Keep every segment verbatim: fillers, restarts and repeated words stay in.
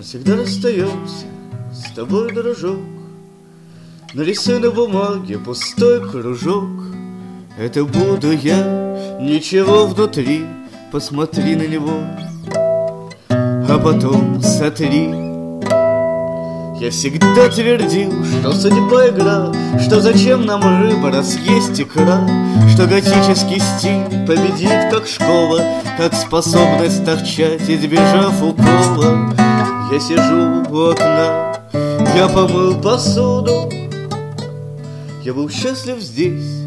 Всегда расстаемся с тобой, дружок. Нарисуй на бумаге пустой кружок. Это буду я, ничего внутри. Посмотри на него, а потом сотри. Я всегда твердил, что судьба игра, что зачем нам рыба, раз есть икра, что готический стиль победит, как школа, как способность торчать, избежав укола. Я сижу у окна, я помыл посуду, я был счастлив здесь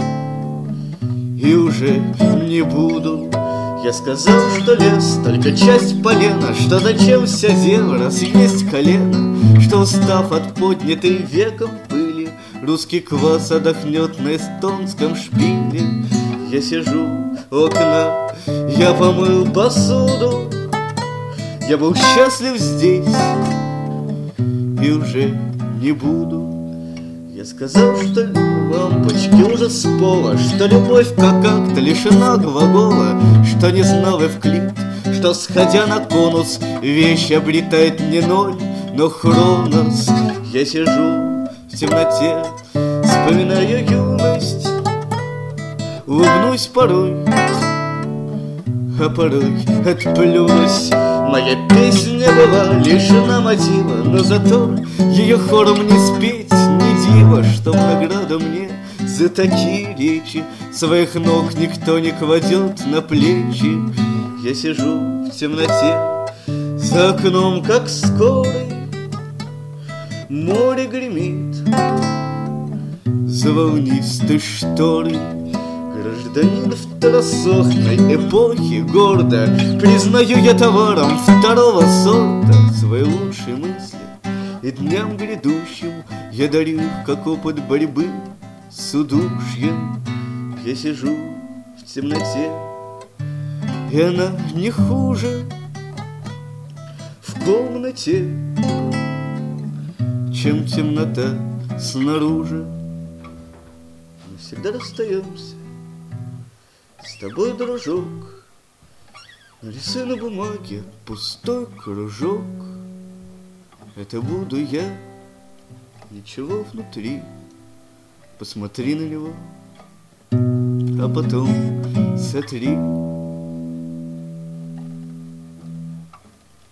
и уже не буду. Я сказал, что лес только часть полена, что зачем вся дело, раз есть колено, что устав от поднятой веком пыли, русский квас отдохнет на эстонском шпиле. Я сижу у окна, я помыл посуду, я был счастлив здесь и уже не буду. Я сказал, что лампочки уже с пола, что любовь как акт лишена глагола, что не знал Эвклид, что, сходя на конус, вещь обретает не ноль, но хронос. Я сижу в темноте, вспоминаю юность, улыбнусь порой, а порой отплюнусь. Моя песня была лишена мотива, но зато ее хором не спеть, не диво, что в награду мне за такие речи своих ног никто не кладет на плечи. Я сижу в темноте, за окном, как скорый, море гремит за волнистой шторой. Гражданин второсортной эпохи, гордо признаю я товаром второго сорта свои лучшие мысли, и дням грядущим я дарю их, как опыт борьбы с удушьем. Я сижу в темноте, и она не хуже в комнате, чем темнота снаружи. Мы всегда расстаемся с тобой, дружок. Нарисуй на бумаге пустой кружок. Это буду я, ничего внутри. Посмотри на него, а потом сотри.